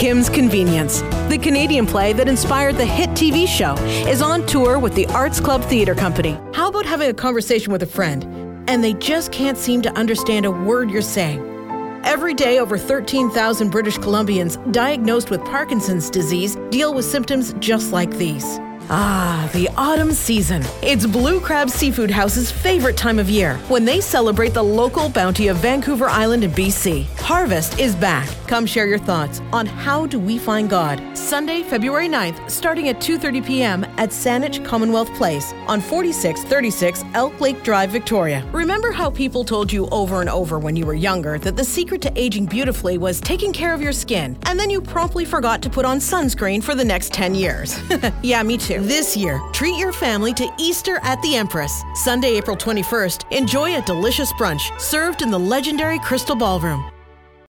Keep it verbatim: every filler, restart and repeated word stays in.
Kim's Convenience. The Canadian play that inspired the hit T V show is on tour with the Arts Club Theatre Company. How about having a conversation with a friend and they just can't seem to understand a word you're saying? Every day, over thirteen thousand British Columbians diagnosed with Parkinson's disease deal with symptoms just like these. Ah, the autumn season. It's Blue Crab Seafood House's favorite time of year when they celebrate the local bounty of Vancouver Island in B C. Harvest is back. Come share your thoughts on How Do We Find God? Sunday, February ninth, starting at two thirty p.m. at Saanich Commonwealth Place on forty-six thirty-six Elk Lake Drive, Victoria. Remember how people told you over and over when you were younger that the secret to aging beautifully was taking care of your skin, and then you promptly forgot to put on sunscreen for the next ten years? Yeah, me too. This year, treat your family to Easter at the Empress. Sunday, April twenty-first, enjoy a delicious brunch served in the legendary Crystal Ballroom.